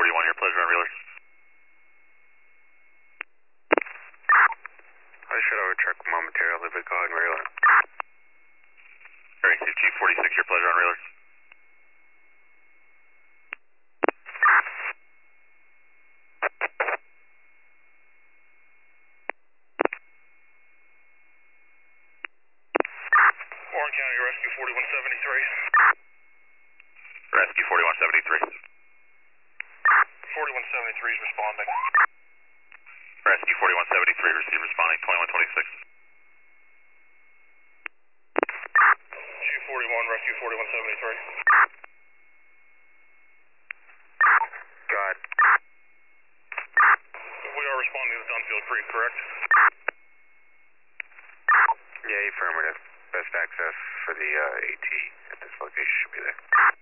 241 here, pleasure on reelers. I should have a truck momentarily, but go ahead and reel it. Alright, G46 here, pleasure on reelers. Warren County Rescue 4173. Rescue 4173. 4173 is responding. Rescue 4173, receive responding 2126. G41, Rescue 4173. Go ahead. We are responding to Dunfield Creek, correct? Yeah, affirmative. Best access for the AT at this location should be there.